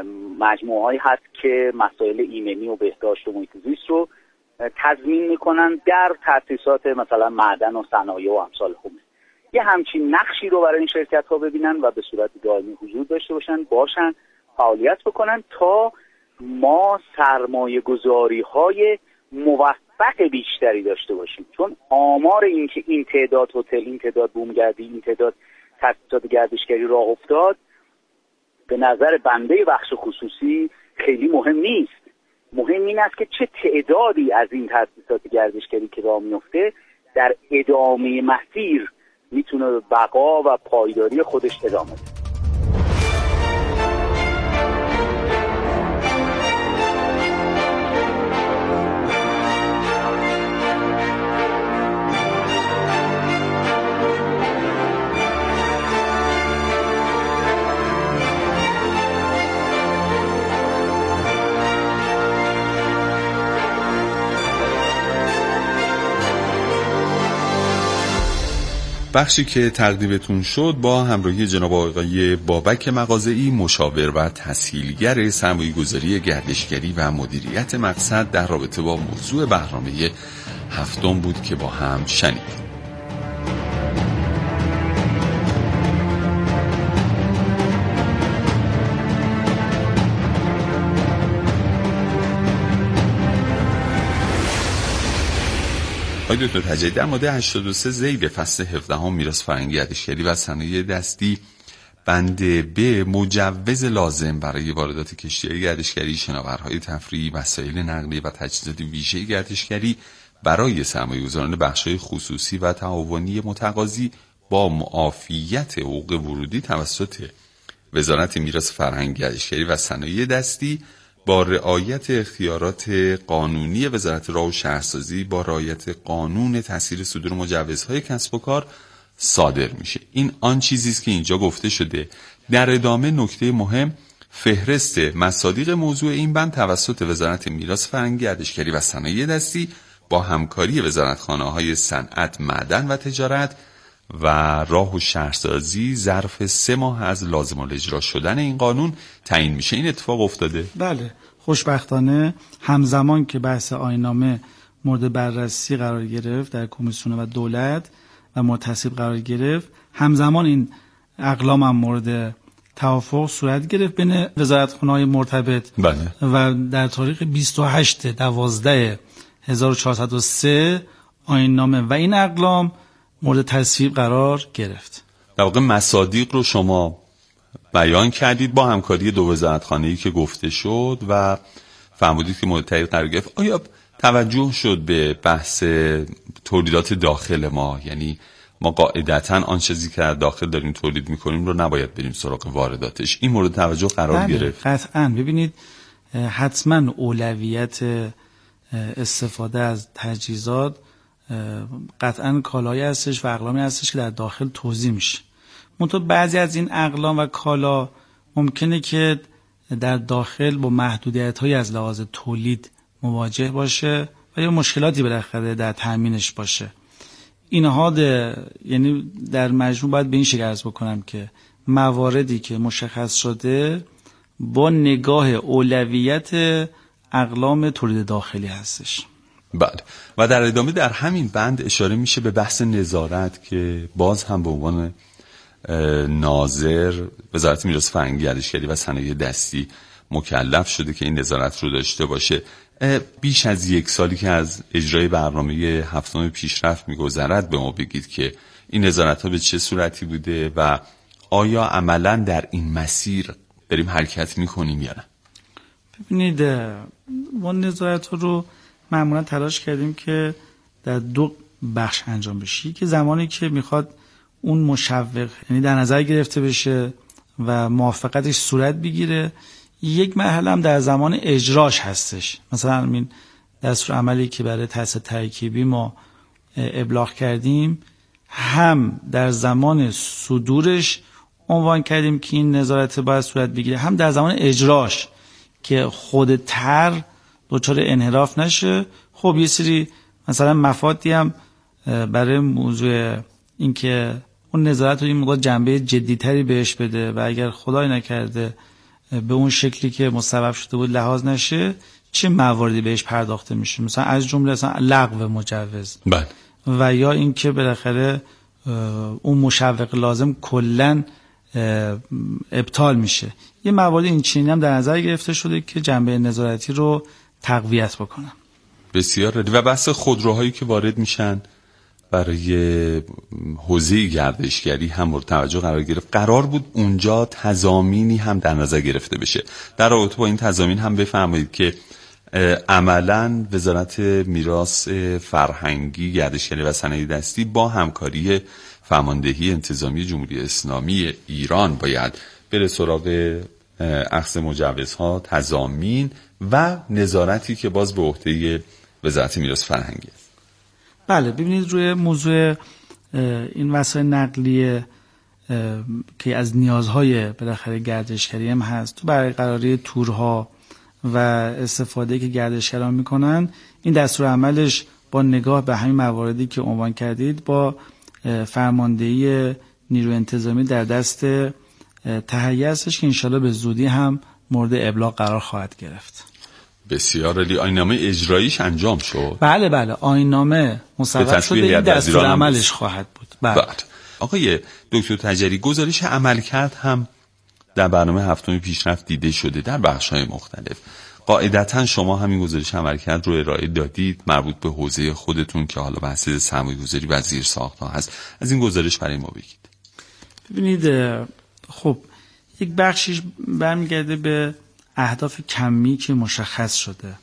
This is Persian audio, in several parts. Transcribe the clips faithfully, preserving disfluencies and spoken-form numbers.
مجموعه‌ای هست که مسائل ایمنی و بهداشت و محیط زیست رو تضمین میکنن در تأسیسات مثلا معدن و صنایع و امثال هم. یه همچین نقشی رو برای این شرکت ها ببینن و به صورت دائمی حضور داشته باشن، باشن، فعالیت بکنن تا ما سرمایه گذاری های موفق بیشتری داشته باشیم. چون آمار این که این تعداد هتل، این تعداد بومگردی، این تعداد تأسیسات گردشگری راه افتاد، به نظر بنده بخش خصوصی خیلی مهم نیست. مهم این است که چه تعدادی از این تأسیسات گردشگری که راه میفته در ادامه مسیر میتونه بقا و پایداری خودش ادامه بده. بخشی که تقدیمتون شد با همراهی جناب آقای بابک مغازه‌ای، مشاور و تسهیلگر سرمایه‌گذاری گردشگری و مدیریت مقصد، در رابطه با موضوع برنامه هفتم بود که با هم شنیدیم. آقای دکتر تجلی، در ماده هشتاد و سه ذیل فصل هفدهم میراث فرهنگی گردشگری و صنایع دستی بند ب مجوز لازم برای واردات کشتی گردشگری، شناورهای تفریحی، وسایل نقلیه و تجهیزات ویژه گردشگری برای سرمایه‌گذاران بخش‌های خصوصی و تعاونی متقاضی با معافیت حقوق ورودی توسط وزارت میراث فرهنگی گردشگری و صنایع دستی با رعایت اختیارات قانونی وزارت راه و شهرسازی با رعایت قانون تسهیل صدور مجوزهای کسب و کار صادر میشه. این آن چیزی است که اینجا گفته شده. در ادامه نکته مهم، فهرست مصادیق موضوع این بند توسط وزارت میراث فرهنگی گردشگری و صنایع دستی با همکاری وزارتخانه‌های صنعت، معدن و تجارت و راه و شهرسازی ظرف سه ماه از لازم الاجرا شدن این قانون تعیین میشه. این اتفاق افتاده؟ بله، خوشبختانه همزمان که بحث آیین‌نامه مورد بررسی قرار گرفت در کمیسیون و دولت و متصویب قرار گرفت، همزمان این اقلام هم مورد توافق صورت گرفت بین وزارتخانه‌های مرتبط. بله. و در تاریخ بیست و هشت دوازده هزار و چهارصد و سه آیین‌نامه و این اقلام مورد تصویب قرار گرفت. در واقع مصادیق رو شما بیان کردید با همکاری دو وزارتخانه‌ای که گفته شد و فرمودید که مورد تایید قرار گرفت. آیا توجه شد به بحث تولیدات داخل ما؟ یعنی ما قاعدتاً آن چیزی که در داخل داریم تولید می‌کنیم رو نباید بریم سراغ وارداتش. این مورد توجه قرار گرفت؟ قطعاً. ببینید، حتماً اولویت استفاده از تجهیزات قطعاً کالایی هستش و اقلامی هستش که در داخل توزیع میشه. منتها بعضی از این اقلام و کالا ممکنه که در داخل با محدودیت‌هایی از لحاظ تولید مواجه باشه و یا مشکلاتی بالاخره در تامینش باشه. اینها ده، یعنی در مجموع باید به این شکل عرض بکنم که مواردی که مشخص شده با نگاه اولویت اقلام تولید داخلی هستش. بله. و در ادامه در همین بند اشاره میشه به بحث نظارت که باز هم به عنوان ناظر وزارت میراث فرهنگی گردشگری و صنایع دستی مکلف شده که این نظارت رو داشته باشه. بیش از یک سالی که از اجرای برنامه هفتم پیشرفت میگذرد، به ما بگید که این نظارت ها به چه صورتی بوده و آیا عملا در این مسیر بریم حرکت میکنیم یا نه؟ ببینید، ما نظارت ها رو معمولا تلاش کردیم که در دو بخش انجام بشه. که زمانی که میخواد اون مشوق یعنی در نظر گرفته بشه و موافقتش صورت بگیره، یک مرحله هم در زمان اجراش هستش. مثلا این دستور عملی که برای تأسیس ترکیبی ما ابلاغ کردیم، هم در زمان صدورش عنوان کردیم که این نظارت باید صورت بگیره، هم در زمان اجراش که خود طرح دچار انحراف نشه. خب یه سری مثلا مفادی هم برای موضوع اینکه اون نظارت رو این موقع جنبه جدیتری بهش بده و اگر خدای نکرده به اون شکلی که مصوب شده بود لحاظ نشه، چه مواردی بهش پرداخته میشه؟ مثلا از جمله مثلا لغو مجوز، بله، و یا اینکه بالاخره اون مشوق لازم کلا ابطال میشه. یه موارد این چنینی هم در نظر گرفته شده که جنبه نظارتی رو تقویت بکنن. بسیار عالی. و بحث خودروهایی که وارد میشن برای حوزه گردشگری هم مورد توجه قرار گرفت. قرار بود اونجا تضامینی هم در نظر گرفته بشه. در رابطه با این تضامین هم بفرمایید که عملاً وزارت میراث فرهنگی، گردشگری و صنایع دستی با همکاری فرماندهی انتظامی جمهوری اسلامی ایران باید بره سراغ اخذ مجوزها، تضامین و نظارتی که باز به عهده وزارت میراث فرهنگی. بله، ببینید روی موضوع این وسایل نقلیه که از نیازهای بالاخره گردشگری هم هست، تو برقراری تورها و استفاده که گردشگران میکنن، این دستور عملش با نگاه به همین مواردی که عنوان کردید با فرماندهی نیروی انتظامی در دست تهیه هستش که انشالله به زودی هم مورد ابلاغ قرار خواهد گرفت. بسیار عالی. آیین‌نامه اجراییش انجام شد؟ بله بله، آیین‌نامه مصوب شده، این دستور عملش خواهد بود. بله. بله. آقای دکتر تجری، گزارش عملکرد هم در برنامه هفتم پیشرفت دیده شده در بخش‌های مختلف. قاعدتاً شما همین گزارش عملکرد رو ارائه دادید مربوط به حوزه خودتون که حالا بحث سرمایه‌گذاری و زیرساخت‌ها هست. از این گزارش برای ما بگید. ببینید، خب یک بخشش برمیگرده به اهداف کمی که مشخص شده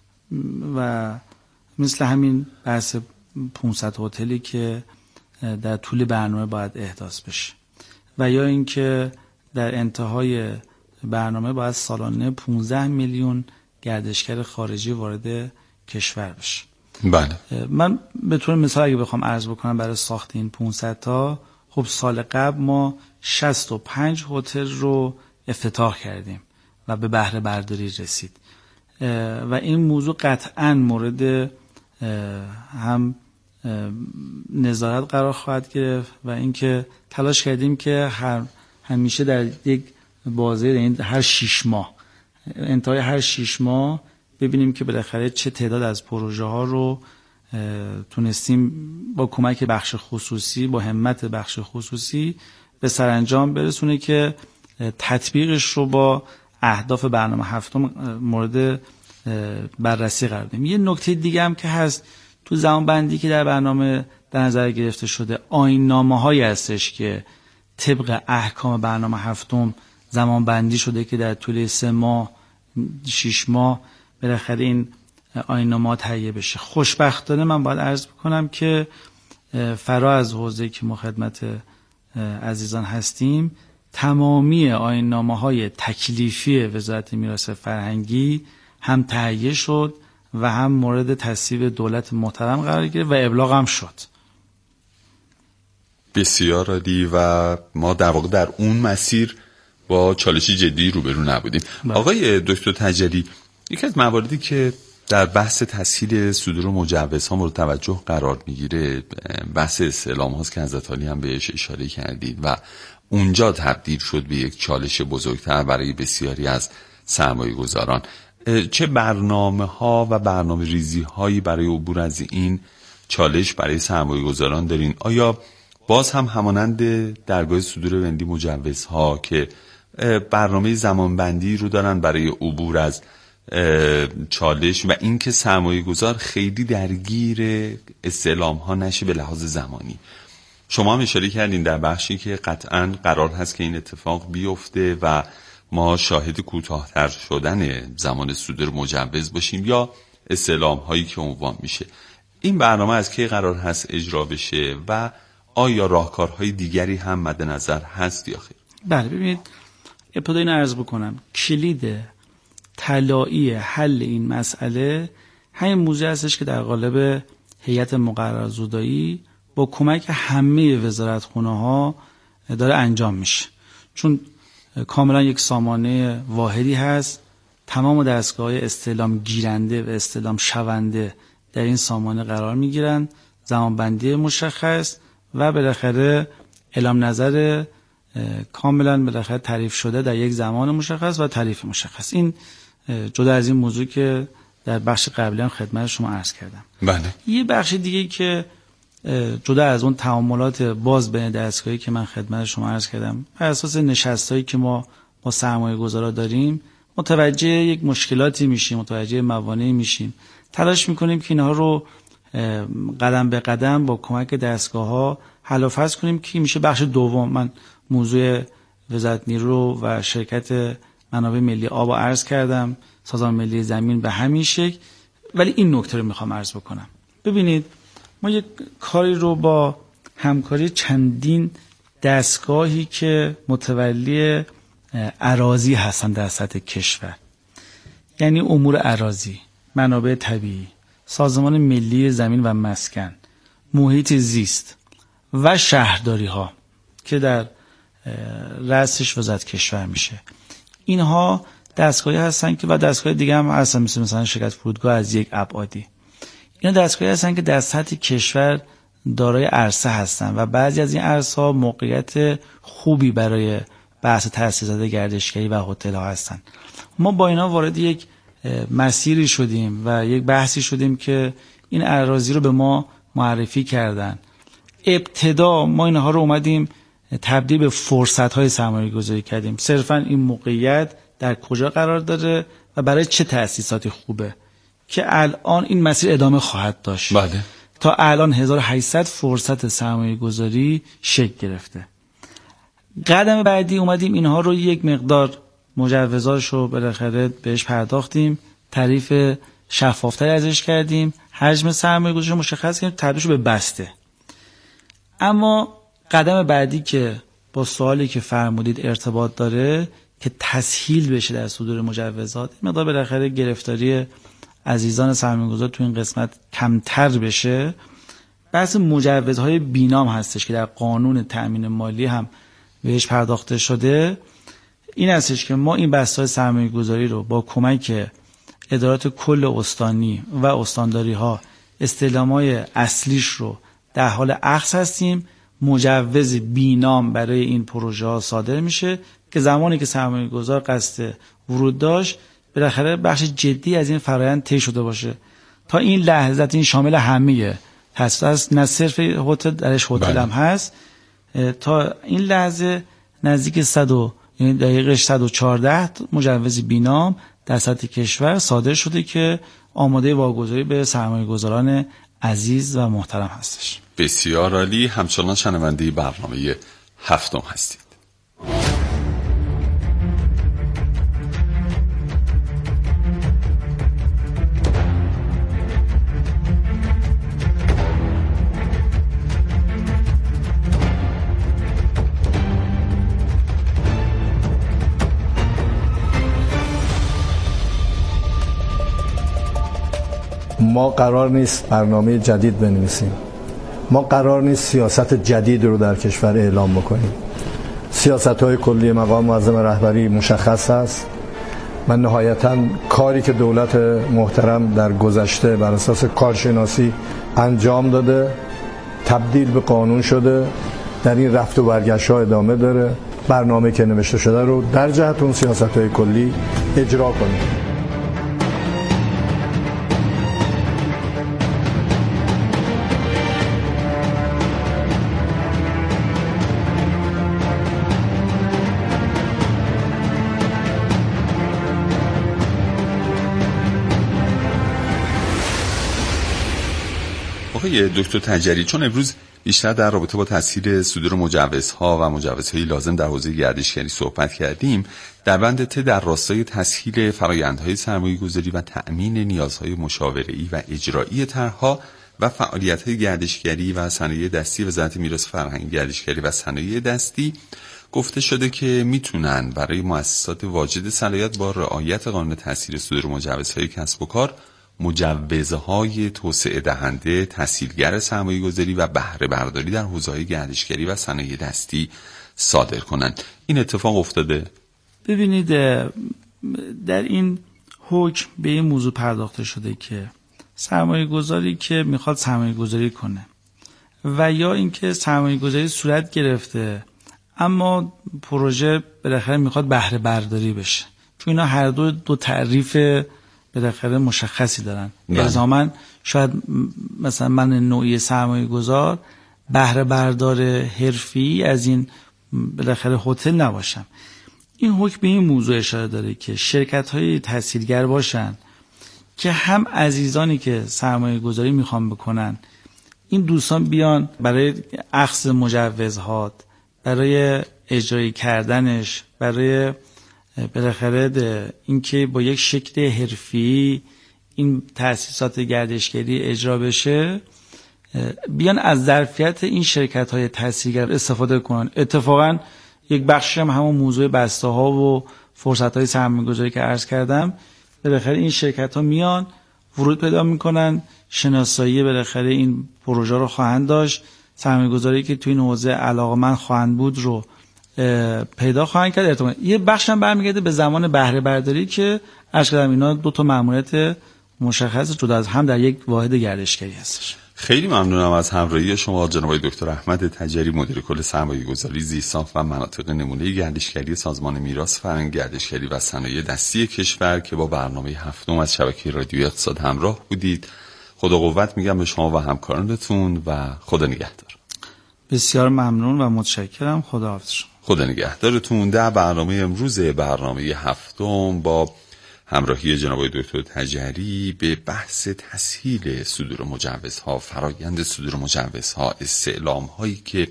و مثل همین بحث پانصد هتلی که در طول برنامه باید احداث بشه و یا اینکه در انتهای برنامه باید سالانه پانزده میلیون گردشگر خارجی وارد کشور بشه. بله. من به طور مثال اگه بخوام عرض بکنم برای ساخت این پانصد تا، خب سال قبل ما شصت و پنج هتل رو افتتاح کردیم و به بهره برداری رسید و این موضوع قطعاً مورد هم نظارت قرار خواهد گرفت و اینکه تلاش کردیم که هر همیشه در یک بازه، یعنی هر شش ماه، انتهای هر شش ماه ببینیم که بالاخره چه تعداد از پروژه ها رو تونستیم با کمک بخش خصوصی، با همت بخش خصوصی به سرانجام برسونه که تطبیقش رو با اهداف برنامه هفتم مورد بررسی قرار بدیم. یه نکته دیگه هم که هست تو زمان بندی که در برنامه در نظر گرفته شده، آیین‌نامه‌هایی هستش که طبق احکام برنامه هفتم زمان بندی شده که در طول سه ماه، شش ماه بالاخره این آیین‌نامه‌ها تهیه بشه. خوشبختانه من باید عرض بکنم که فرا از حوزه‌ای که ما خدمت عزیزان هستیم، تمامی آیین‌نامه‌های تکلیفی وزارت میراث فرهنگی هم تهیه شد و هم مورد تصویب دولت محترم قرار گرفت و ابلاغ هم شد. بسیار عالی. و ما در واقع در اون مسیر با چالشی جدی روبرو نبودیم. بله. آقای دکتر تجری، یکی از مواردی که در بحث تسهیل صدور مجوزها مورد توجه قرار میگیره بحث استعلام هاست که حضرت عالی هم بهش اشاره کردید و اونجا تبدیل شد به یک چالش بزرگتر برای بسیاری از سرمایه گذاران. چه برنامه ها و برنامه ریزی هایی برای عبور از این چالش برای سرمایه گذاران دارین؟ آیا باز هم همانند درگاه صدور بندی مجوزها که برنامه زمانبندی رو دارن برای عبور از چالش و اینکه سرمایه گذار خیلی درگیر استعلام ها نشه به لحاظ زمانی؟ شما هم اشاره کردین در بخشی که قطعاً قرار هست که این اتفاق بیفته و ما شاهد کوتاه‌تر شدن زمان صدور مجوز باشیم یا استعلام هایی که عنوان میشه. این برنامه از کی قرار هست اجرا بشه و آیا راهکارهای دیگری هم مد نظر هست یا خیر؟ بله، ببینید، ابتدا این عرض بکنم کلید طلایی حل این مسئله همین موضوع هستش که در قالب هیئت مقررزودایی با کمک همه وزارتخونه‌ها داره انجام میشه، چون کاملا یک سامانه واحدی هست. تمام دستگاه‌های استعلام گیرنده و استعلام شونده در این سامانه قرار میگیرن، زمانبندی مشخص و بالاخره اعلام نظر کاملا بالاخره تعریف شده در یک زمان مشخص و تعریف مشخص. این جدا از این موضوع که در بخش قبلی هم خدمت شما عرض کردم. بله. یه بخش دیگه که جدا از اون تعاملات باز بین دستگاهی که من خدمت شما عرض کردم، بر اساس نشستایی که ما با سرمایه گذارا داریم متوجه یک مشکلاتی میشیم، متوجه موانعی میشیم، تلاش میکنیم که اینها رو قدم به قدم با کمک دستگاه‌ها حل و فصل کنیم که میشه بخش دوم. من موضوع وزارت نیرو و شرکت منابع ملی آب عرض کردم، سازمان ملی زمین به همین شکل، ولی این نکته رو میخوام عرض بکنم. ببینید ما یک کاری رو با همکاری چندین دستگاهی که متولی اراضی هستن در سطح کشور، یعنی امور اراضی، منابع طبیعی، سازمان ملی زمین و مسکن، محیط زیست و شهرداری ها که در رأسش وزارت کشور میشه، اینها دستگاهی هستن که و دستگاه دیگه هم هستن مثل مثلا شرکت فرودگاه از یک ابعادی. اینا دستگاهی هستن که در سطح کشور دارای عرصه هستن و بعضی از این عرصه ها موقعیت خوبی برای بحث تأسیسات گردشگری و هتل ها هستن. ما با اینا وارد یک مسیری شدیم و یک بحثی شدیم که این اراضی رو به ما معرفی کردن. ابتدا ما اینها رو اومدیم تبدیل به فرصت های سرمایه گذاری کردیم. صرفا این موقعیت در کجا قرار داره و برای چه تأسیساتی خوبه که الان این مسیر ادامه خواهد داشت. بله. تا الان هزار و هشتصد فرصت سرمایه گذاری شکل گرفته. قدم بعدی اومدیم اینها رو یک مقدار مجوزاش رو بالاخره بهش پرداختیم، تعریف شفافتری ازش کردیم، حجم سرمایه گذاری رو مشخص کردیم، تبدیلش به بسته. اما قدم بعدی که با سوالی که فرمودید ارتباط داره که تسهیل بشه در صدور مجوزات، مقدار بالاخره گرفتاری عزیزان سرمایه‌گذار تو این قسمت کمتر بشه، بحث مجوزهای بینام هستش که در قانون تأمین مالی هم بهش پرداخته شده. این هستش که ما این بسته‌های سرمایه‌گذاری رو با کمک ادارات کل استانی و استانداری ها استعلام‌های اصلیش رو در حال اخذ هستیم. مجوز بینام برای این پروژه ها صادر میشه که زمانی که سرمایه‌گذار قصد ورود داشت بالاخره بخش جدی از این فرآیند طی شده باشه. تا این لحظه این شامل همه هست، نه صرف هتل، درش هتل هم هست. تا این لحظه نزدیک صد و یعنی دقیقه صد و چهارده مجوز بینام در سطح کشور صادر شده که آماده واگذاری به سرمایه‌گذاران عزیز و محترم هستش. بسیار عالی. همچنان شنونده برنامه هفتم هستید. ما قرار نیست برنامه جدید بنویسیم، ما قرار نیست سیاست جدید رو در کشور اعلام بکنیم. سیاست‌های کلی مقام معظم رهبری مشخص است و نهایتاً کاری که دولت محترم در گذشته بر اساس کارشناسی انجام داده تبدیل به قانون شده، در این رفت و برگشت‌ها ادامه داره. برنامه که نوشته شده رو در جهت اون سیاست‌های کلی اجرا کنیم. آقای دکتر تجری، چون امروز بیشتر در رابطه با تسهیل صدور مجوزها و مجوزهای لازم در حوزه گردشگری صحبت کردیم، در بند ت در راستای تسهیل فرآیندهای سرمایه‌گذاری و تأمین نیازهای مشاوره‌ای و اجرایی طرح‌ها و فعالیت‌های گردشگری و صنایع دستی وزارت میراث فرهنگی، گردشگری و صنایع دستی گفته شده که میتونن برای مؤسسات واجد صلاحیت با رعایت قانون تسهیل صدور مجوزهای کسب و کار مجوزهای توسعه دهنده، تسهیلگر سرمایه‌گذاری و بهره برداری در حوزه‌های گردشگری و صنایع دستی صادر کنند. این اتفاق افتاده؟ ببینید در این حکم به این موضوع پرداخته شده که سرمایه‌گذاری که میخواد سرمایه‌گذاری کنه و یا اینکه سرمایه‌گذاری صورت گرفته اما پروژه بالاخره میخواد بهره برداری بشه، چون اینا هر دو دو تعریف بالاخره مشخصی دارن. الزاماً شاید مثلا من نوعی سرمایه گذار بهره بردار حرفی از این بالاخره هتل نباشم. این حکم به این موضوع اشاره داره که شرکت های تسهیلگر باشن که هم عزیزانی که سرمایه گذاری میخوان بکنن این دوستان بیان برای اخذ مجوزها، برای اجرایی کردنش، برای بالاخره اینکه با یک شکل حرفی این تأسیسات گردشگری اجرا بشه، بیان از ظرفیت این شرکت های تسهیلگر استفاده کنن. اتفاقا یک بخشی هم همون موضوع بسته ها و فرصت های سرمایه گذاری که عرض کردم، بالاخره این شرکت ها میان ورود پیدا میکنن، شناسایی بالاخره این پروژه رو خواهند داشت، سرمایه گذاری که تو این حوزه علاقمند خواهند بود رو پیدا خواهند کرد. ارتباط یه بخش هم برمیگرده به زمان بهره برداری که عرض کردم اینا دو تا مأموریت مشخص جدا از هم در یک واحد گردشگری هستش. خیلی ممنونم از همراهی شما جناب دکتر احمد تجری، مدیر کل سرمایه‌گذاری زیرساخت و مناطق نمونه گردشگری سازمان میراث فرهنگی گردشگری و صنایع دستی کشور که با برنامه هفتم از شبکه رادیویی اقتصاد همراه بودید. خدا قوت میگم به شما و همکارانتون و خدا نگهدار. بسیار ممنون و متشکرم. خدا حافظ شما. خدا نگهدارتون. در برنامه امروز برنامه هفتم با همراهی جناب دکتر تجری به بحث تسهیل صدور مجوزها، فرایند صدور مجوزها، استعلام هایی که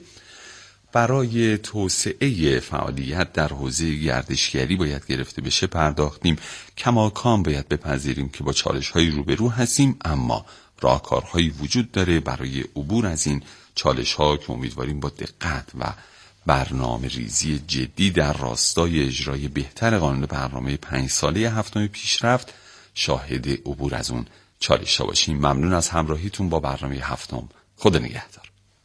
برای توسعه فعالیت در حوزه گردشگری باید گرفته بشه پرداختیم. کماکان باید بپذیریم که با چالش هایی روبرو هستیم، اما راهکارهایی وجود داره برای عبور از این چالش ها که امیدواریم با دقت و برنامه ریزی جدی در راستای اجرای بهتر قانون برنامه پنج ساله هفتم پیشرفت شاهد عبور از اون چالش ها باشیم. ممنون از همراهیتون با برنامه هفتم. خدا نگهدار.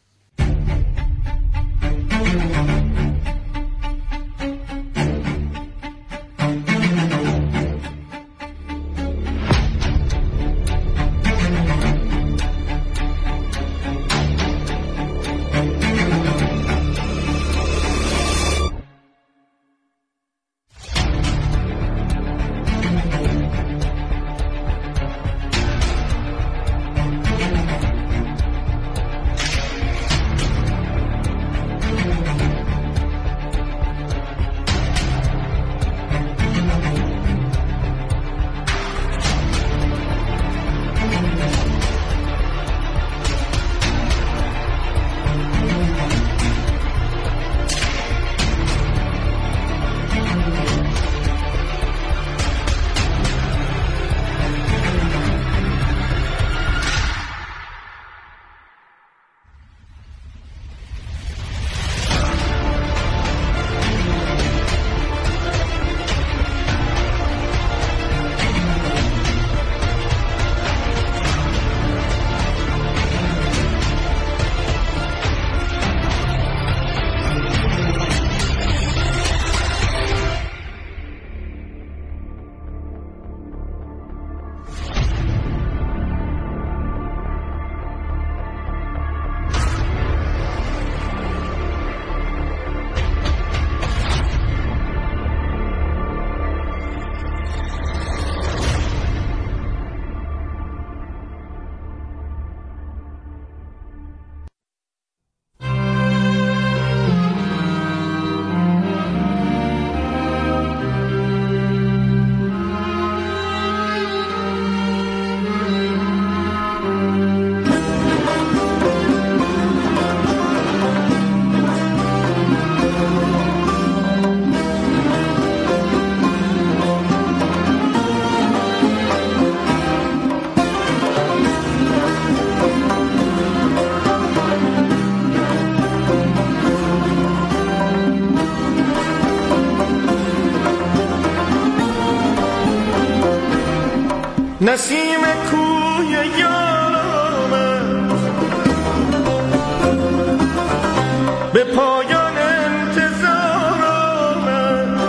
نسیم کوی یارم به پایان انتظارم،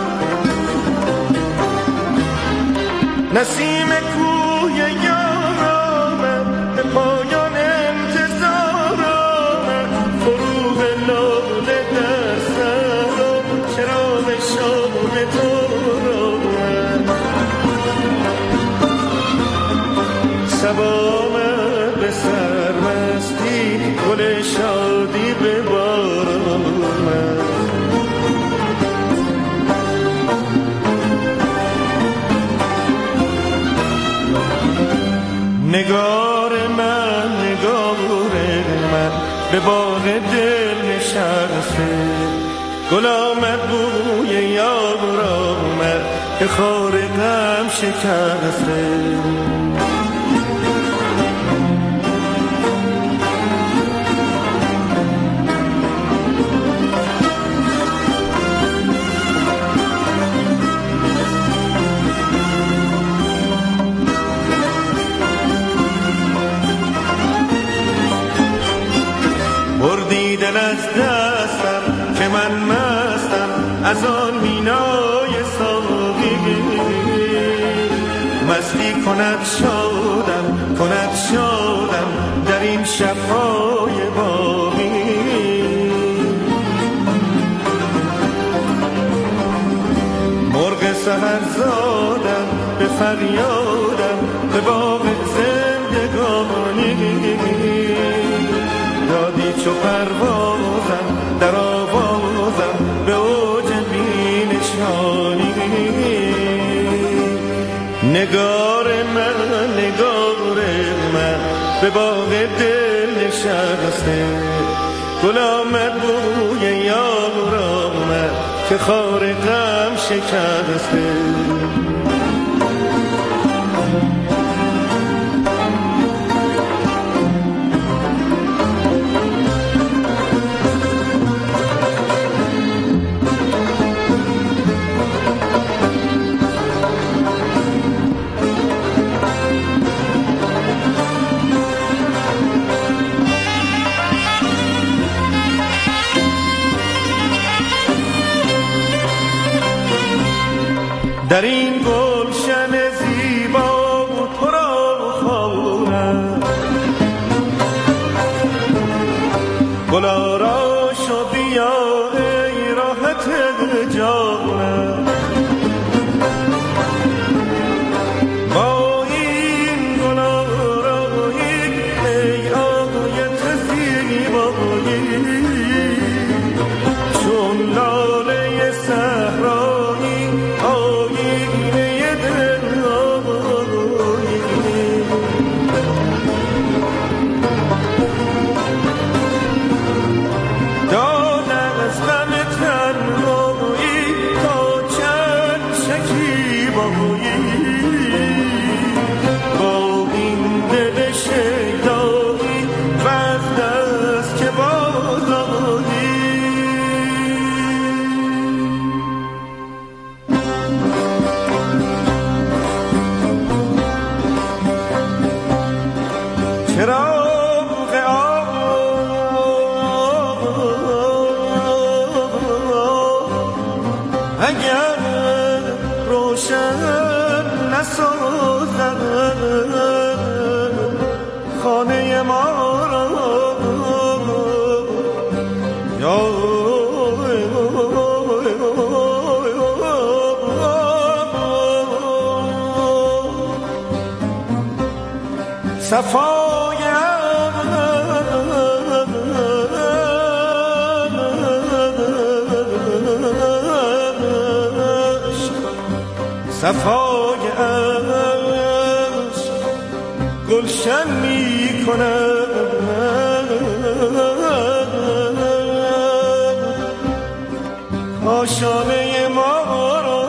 نسیم کوی یارم به پایان انتظارم، فروغ لاله در سر نگار من نگار من به باغ دل نشسته، گل آمد بوی یار آمد که خار غم شکسته. بردی دل از دستم که من مستم از آن مینای ساقی، مستی کند شادم کند شادم در این شب‌های باقی. مرغ سحر زادم به فریادم به باغ زندگانی، دادی چو پروازم در آوازم به اوج بینشانی. نگار من نگار من به باغ دل نشسته، گل آمد بوی یار آمد که خار غم شکسته. در این گلشن زیبا تو را خواهم، گلارا شو بیا ای راحت جانم. با این گلارایی ای آیت زیبایی، چون لاله صحرایی خانه ما را صفای صفای عشق گلشن می کند، کاشانه ما را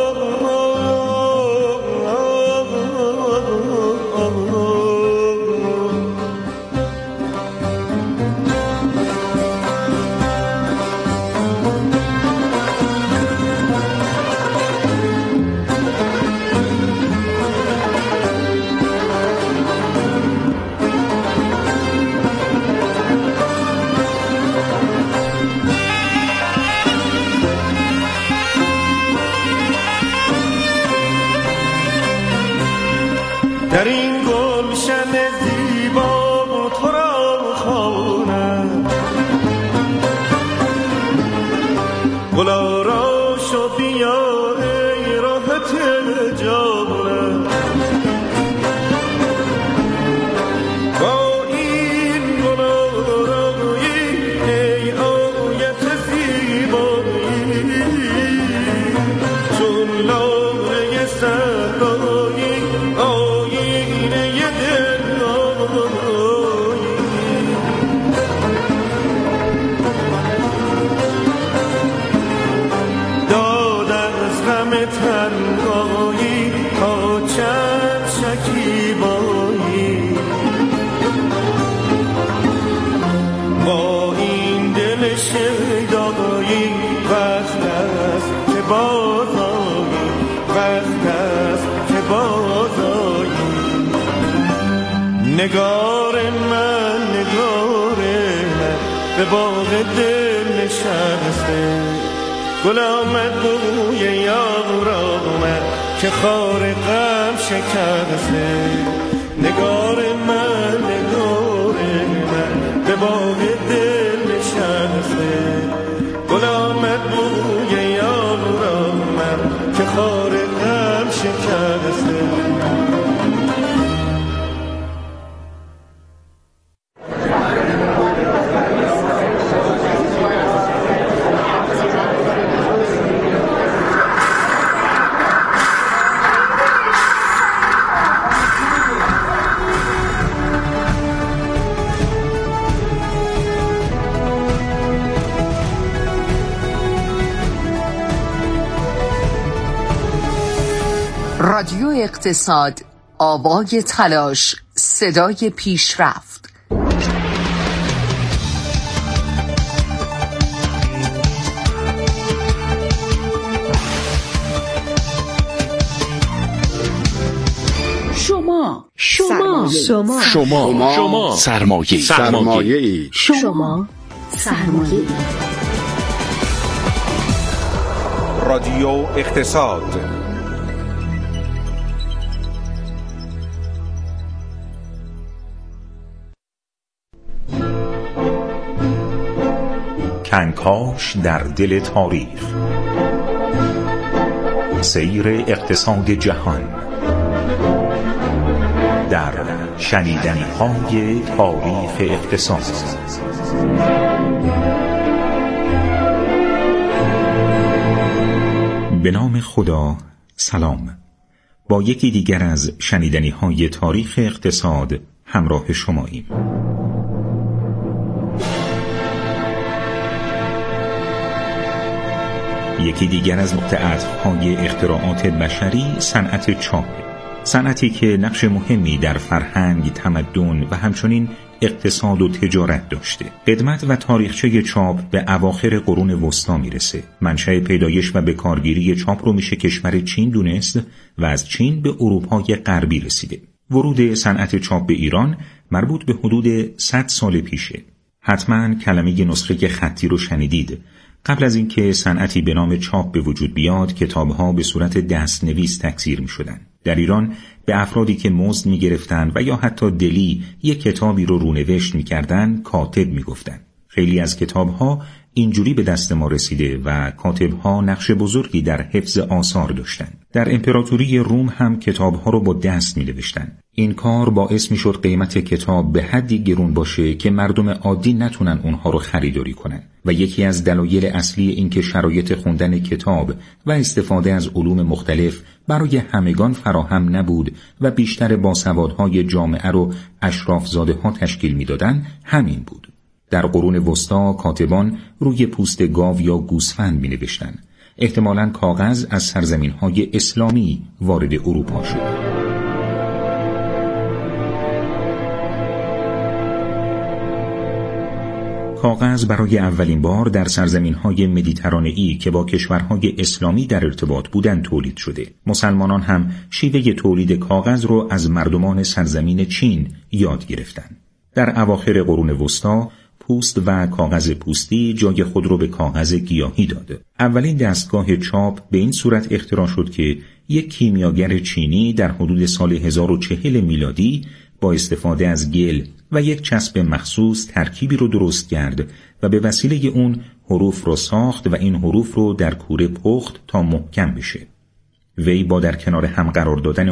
در این گلشن زیبا تو را خواهم، گلارا شو بیا ای راحت جانم. با این گلارایی ای آیت زیبایی، چون لاله صحرایی آینه نگار من نگار من به باغ دل نشسته، گل آمد بوی یار آمد که خار غم شکسته. نگار من نگار من به باغ دل نشسته، گل آمد بوی یار آمد که خار غم شکسته. رادیو اقتصاد، آوای تلاش، صدای پیشرفت. شما شما شما شما شما سرمایه سرمایه شما سرمایه. رادیو اقتصاد. کنکاش در دل تاریخ، سیر اقتصاد جهان در شنیدنی‌های تاریخ اقتصاد. به نام خدا، سلام. با یکی دیگر از شنیدنی‌های تاریخ اقتصاد همراه شماییم. یکی دیگر از نقطه عطف‌های اختراعات بشری صنعت چاپ، صنعتی که نقش مهمی در فرهنگ، تمدن و همچنین اقتصاد و تجارت داشته. قدمت و تاریخچه چاپ به اواخر قرون وسطا میرسه. منشأ پیدایش و به کارگیری چاپ رو میشه کشور چین دونست و از چین به اروپای غربی رسیده. ورود صنعت چاپ به ایران مربوط به حدود صد سال پیشه. حتما کلمه نسخه خطی رو شنیدید. قبل از اینکه صنعتی به نام چاپ به وجود بیاد، کتاب‌ها به صورت دست‌نویس تکثیر می‌شدن. در ایران به افرادی که مزد می‌گرفتن و یا حتی دلی یک کتابی رو رونوشت می‌کردن کاتب می‌گفتن. خیلی از کتاب‌ها اینجوری به دست ما رسیده و کاتب‌ها نقش بزرگی در حفظ آثار داشتن. در امپراتوری روم هم کتاب‌ها رو با دست می‌نوشتن. این کار باعث می‌شد قیمت کتاب به حدی گرون باشه که مردم عادی نتونن اونها رو خریداری کنن و یکی از دلایل اصلی این که شرایط خوندن کتاب و استفاده از علوم مختلف برای همگان فراهم نبود و بیشتر باسوادهای جامعه رو اشرافزاده‌ها تشکیل می‌دادن همین بود. در قرون وسطا کاتبان روی پوست گاو یا گوسفند می‌نوشتن. احتمالاً کاغذ از سرزمین‌های اسلامی وارد اروپا شد. کاغذ برای اولین بار در سرزمین‌های مدیترانه‌ای که با کشورهای اسلامی در ارتباط بودند تولید شده. مسلمانان هم شیوه تولید کاغذ رو از مردمان سرزمین چین یاد گرفتند. در اواخر قرون وسطا پوست و کاغذ پوستی جای خود رو به کاغذ گیاهی داد. اولین دستگاه چاپ به این صورت اختراع شد که یک کیمیاگر چینی در حدود سال هزار و چهل میلادی با استفاده از گل و یک چسب مخصوص ترکیبی رو درست کرد و به وسیله اون حروف رو ساخت و این حروف رو در کوره پخت تا محکم بشه. وی با در کنار هم قرار دادن